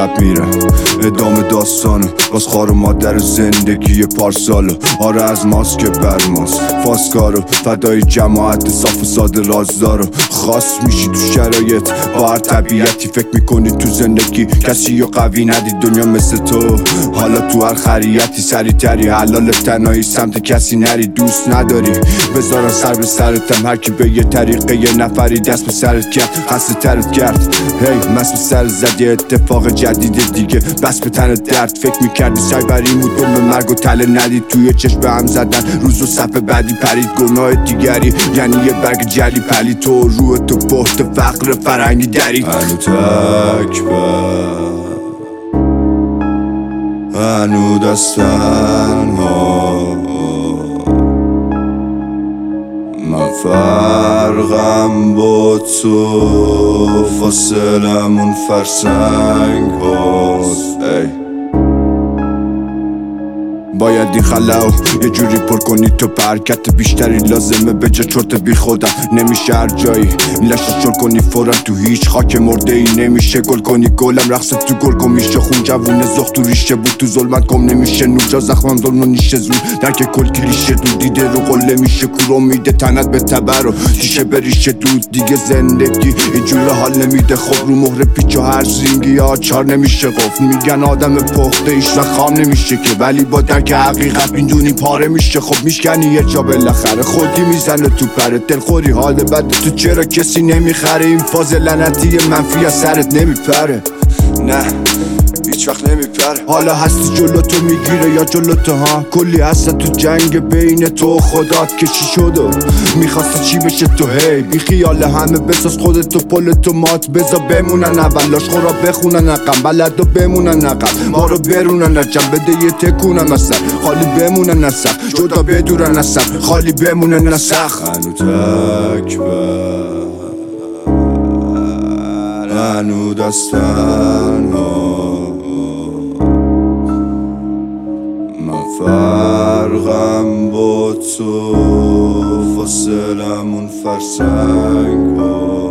شب میرم ادامه داستانو باز خار و مادر زندگی پارسالو. آره از ماست که بر ماست فاسکارو فدای جماعت صاف و ساده رازدارو. خاص میشی تو شرایط با هر طبیعتی، فکر میکنی تو زندگی کسی و قوی ندید دنیا مثل تو. حالا تو هر خریتی سری تری حلال تنهایی سمت کسی نری. دوست نداری بذارن سر به سرتم، هر کی به یه طریقه یه نفری دست به سرت کرد خسته ترت کرد. هی مست به سر زدی اتفاق جدید دیگه بس به تنت درد. فکر میکردی سعی بر این بود به مرگ و تله ندید، توی چشم به هم زدن روز و صفحه بعدی پرید. گناه دیگری یعنی یه برگ جلی پلی تو روح تو بحت فقر فرنگی درید. هنو تکبر هنو دستن ها من فرقم با تو فاصلمون فرسنگ هاست. باید این خلاو یه جوری پر کنی تو حرکت بیشتری لازمه به جا چرت بی خودم. نمیشه هر جایی لشت چل کنی فورا تو هیچ خاک مرده ای. نمیشه گل کنی گلم رقص تو گل کن میشه خون جوونه زخ تو ریشه بود تو ظلمت کم نمیشه نوجا زخمم ظلم و نیشه زور درک کل کلیشه دود دیده رو قله میشه کور میده تنت به تبر و تیشه بریشه دود دیگه زندگی اینجور حال نمیده. خب رو مهر پیچ و هر زینگی آچار نمیشه قفل. میگن آدم پخته ایش و خام نمیشه که ولی با که حقیقت میدونی پاره میشه. خب میشکنی یه جا بالاخره خودی میزنه تو پرت دلخوری حال بد تو چرا کسی نمیخره. این فاز لعنتی منفی از سرت نمیپره نه هیچ وقت نمیپره. حالا هستی جلو تو میگیره یا جلو تو ها کلی هست تو جنگ بین تو و خدات که چی شد و میخواستی چی بشه تو. هی بی خیال همه بساز خودتو پل تو مات بزا بمونن اولاش خورا بخونن عقم بلد و بمونن عقم ما رو برونن رجم بده یه تکونم اصلا خالی بمونن اصلا جدا بدورن اصلا خالی بمونن اصلا. هنو تکبر هنو دستن ها من فرقم با تو فاصلمون فرسنگ ها.